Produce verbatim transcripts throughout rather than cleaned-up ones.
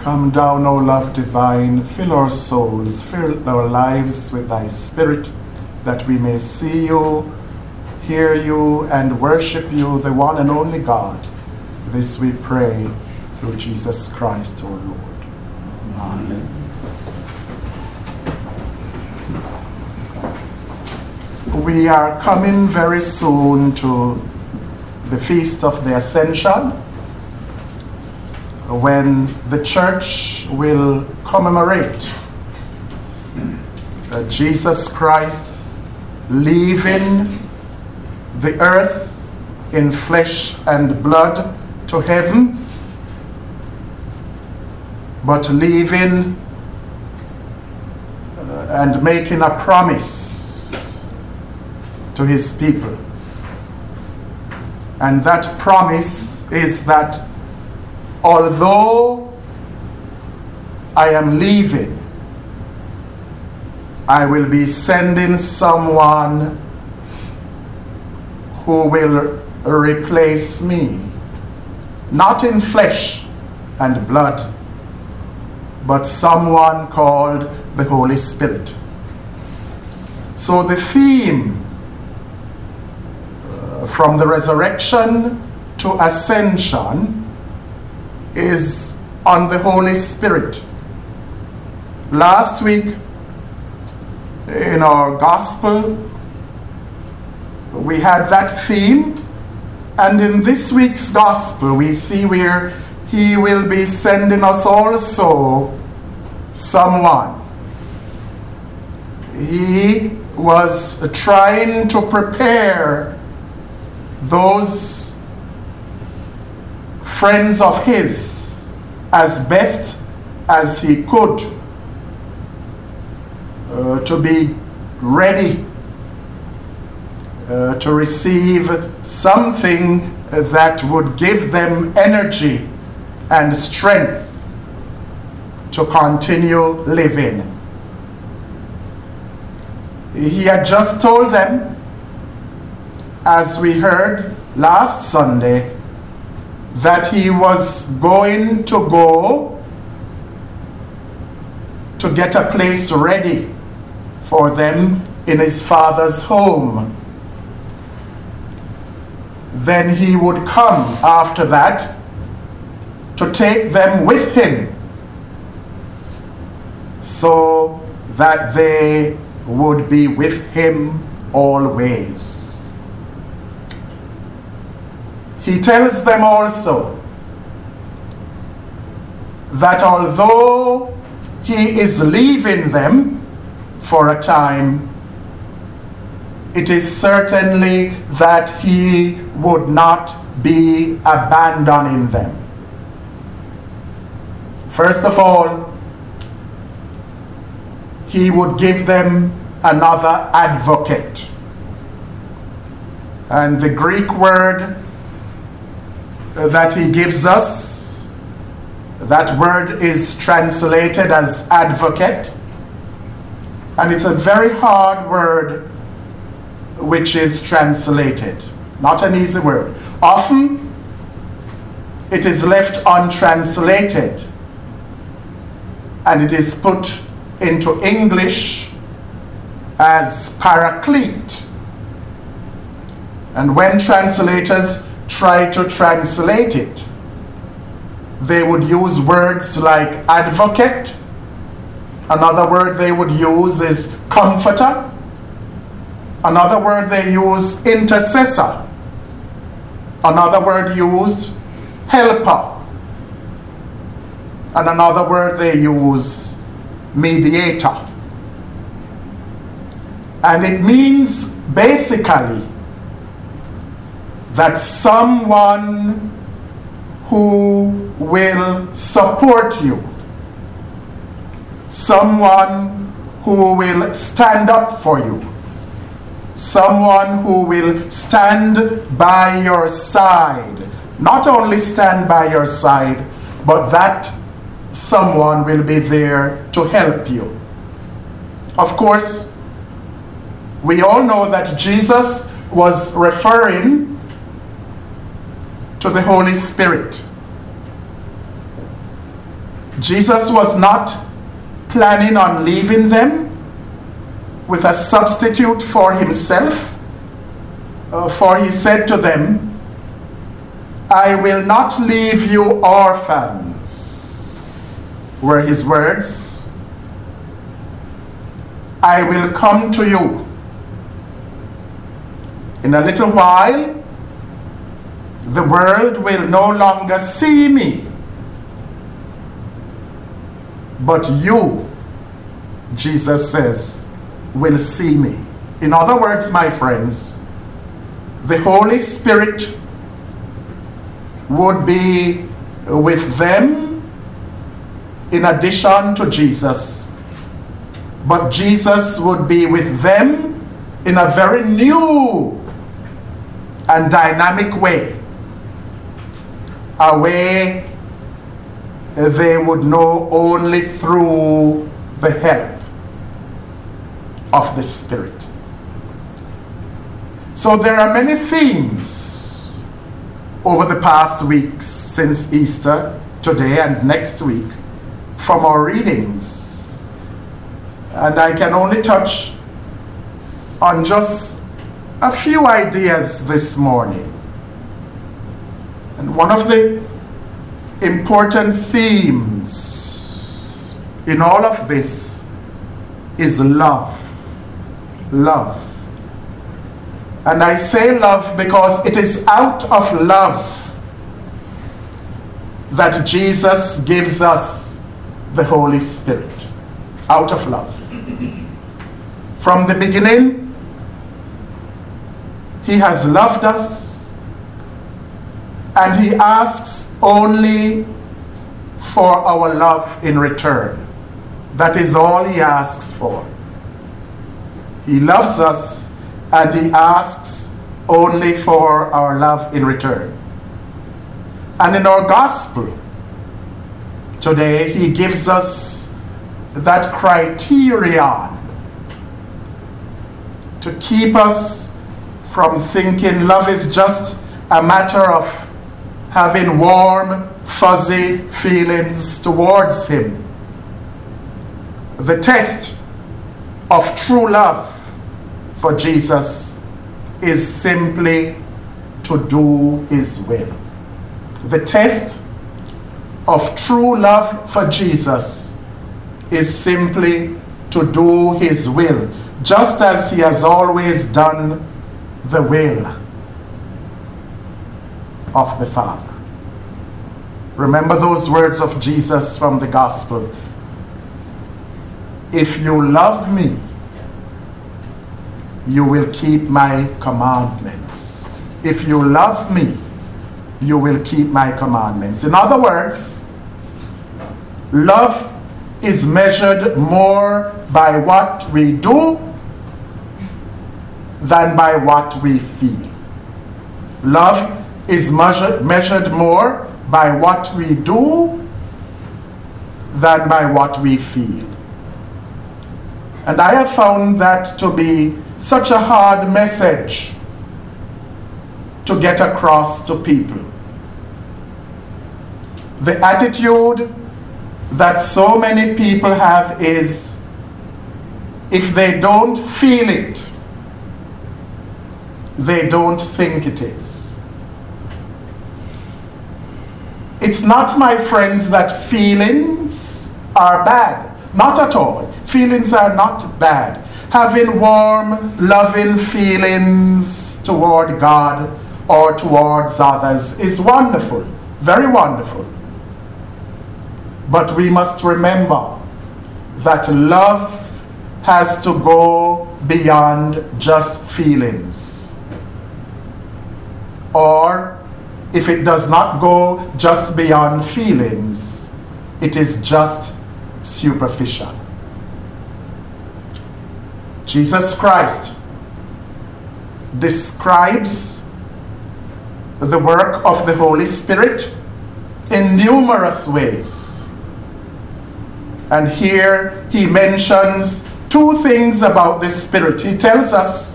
Come down, O love divine, fill our souls, fill our lives with thy Spirit, that we may see you, hear you, and worship you, the one and only God. This we pray through Jesus Christ, our Lord. Amen. We are coming very soon to the Feast of the Ascension, when the church will commemorate uh, Jesus Christ leaving the earth in flesh and blood to heaven, but leaving uh, and making a promise to his people. And that promise is that although I am leaving, I will be sending someone who will replace me, not in flesh and blood, but someone called the Holy Spirit. So the theme uh, from the resurrection to ascension is on the Holy Spirit. Last week in our gospel we had that theme, and in this week's gospel we see where he will be sending us also someone. He was trying to prepare those friends of his as best as he could uh, to be ready uh, to receive something that would give them energy and strength to continue living. He had just told them, as we heard last Sunday, that he was going to go to get a place ready for them in his Father's home. Then he would come after that to take them with him, so that they would be with him always. He tells them also that although he is leaving them for a time, it is certainly that he would not be abandoning them. First of all, he would give them another advocate. And the Greek word that he gives us, that word is translated as advocate, and it's a very hard word which is translated, not an easy word. Often it is left untranslated and it is put into English as paraclete. And when translators try to translate it, they would use words like advocate. Another word they would use is comforter. Another word they use, intercessor. Another word used, helper. And another word they use, mediator. And it means basically that someone who will support you, someone who will stand up for you, someone who will stand by your side. Not only stand by your side, but that someone will be there to help you. Of course, we all know that Jesus was referring to the Holy Spirit. Jesus was not planning on leaving them with a substitute for himself, uh, for he said to them, "I will not leave you orphans," were his words. "I will come to you. In a little while, the world will no longer see me, but you," Jesus says, "will see me." In other words, my friends, the Holy Spirit would be with them in addition to Jesus, but Jesus would be with them in a very new and dynamic way, a way they would know only through the help of the Spirit. So there are many themes over the past weeks since Easter, today and next week, from our readings. And I can only touch on just a few ideas this morning. And one of the important themes in all of this is love. Love. And I say love because it is out of love that Jesus gives us the Holy Spirit. Out of love. From the beginning, he has loved us, and he asks only for our love in return. That is all he asks for. He loves us, and he asks only for our love in return. And in our gospel today, he gives us that criterion to keep us from thinking love is just a matter of having warm, fuzzy feelings towards him. The test of true love for Jesus is simply to do his will. The test of true love for Jesus is simply to do his will, just as he has always done the will of the Father. Remember those words of Jesus from the gospel. If you love me, you will keep my commandments. If you love me, you will keep my commandments. In other words, love is measured more by what we do than by what we feel. Love is measured, measured more by what we do than by what we feel. And I have found that to be such a hard message to get across to people. The attitude that so many people have is, if they don't feel it, they don't think it is. It's not, my friends, that feelings are bad. Not at all. Feelings are not bad. Having warm, loving feelings toward God or towards others is wonderful, very wonderful. But we must remember that love has to go beyond just feelings. Or, if it does not go just beyond feelings, it is just superficial. Jesus Christ describes the work of the Holy Spirit in numerous ways. And here he mentions two things about the Spirit. He tells us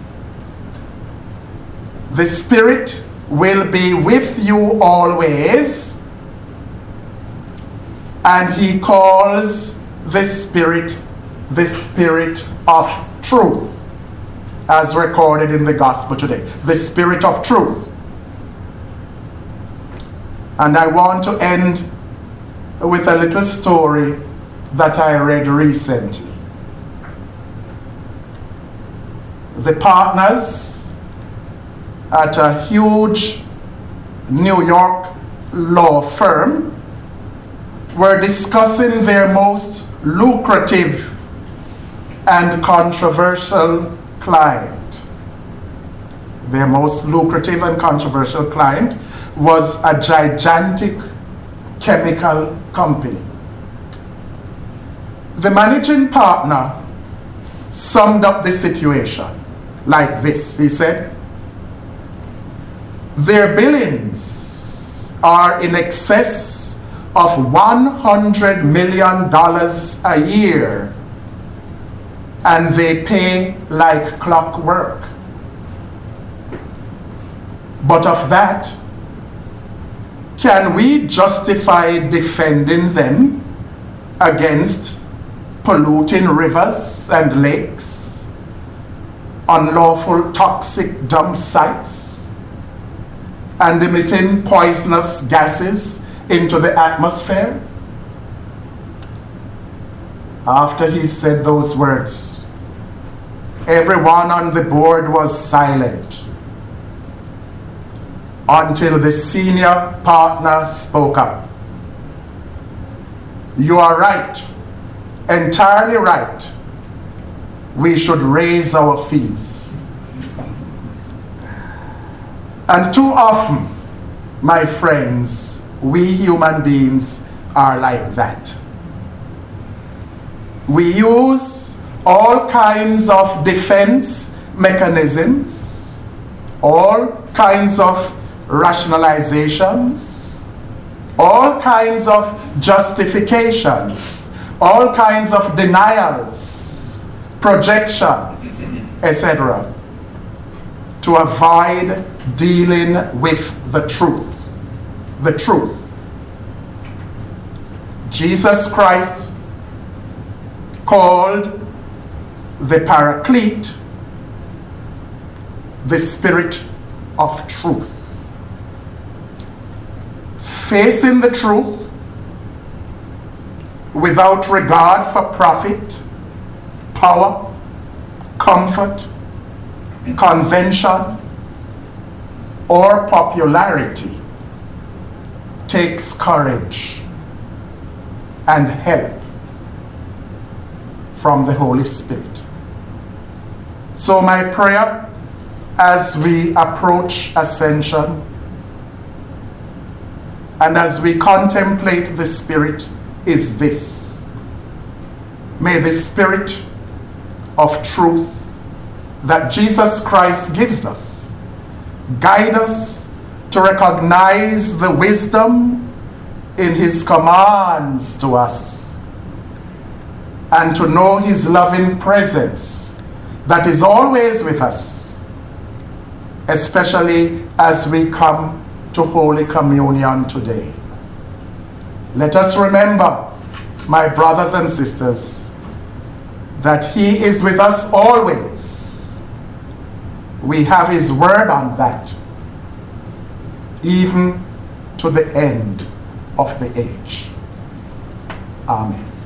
the Spirit will be with you always. And he calls this Spirit the Spirit of truth, as recorded in the gospel today. The Spirit of truth. And I want to end with a little story that I read recently. The partners at a huge New York law firm were discussing their most lucrative and controversial client. Their most lucrative and controversial client was a gigantic chemical company. The managing partner summed up the situation like this. He said, their billings are in excess of one hundred million dollars a year, and they pay like clockwork. But of that, can we justify defending them against polluting rivers and lakes, unlawful toxic dump sites, and emitting poisonous gases into the atmosphere? After he said those words, everyone on the board was silent until the senior partner spoke up. You are right, entirely right. We should raise our fees. And too often, my friends, we human beings are like that. We use all kinds of defense mechanisms, all kinds of rationalizations, all kinds of justifications, all kinds of denials, projections, et cetera, to avoid dealing with the truth. The truth. Jesus Christ called the Paraclete the Spirit of truth. Facing the truth without regard for profit, power, comfort, convention, or popularity takes courage and help from the Holy Spirit. So my prayer as we approach Ascension and as we contemplate the Spirit is this. May the Spirit of truth that Jesus Christ gives us guide us to recognize the wisdom in his commands to us and to know his loving presence that is always with us, especially as we come to Holy Communion today. Let us remember, my brothers and sisters, that he is with us always. We have his word on that, even to the end of the age. Amen.